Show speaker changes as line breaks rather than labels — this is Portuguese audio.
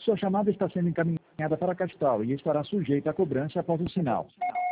Sua chamada está sendo encaminhada para a capital e estará sujeita a cobrança após o sinal.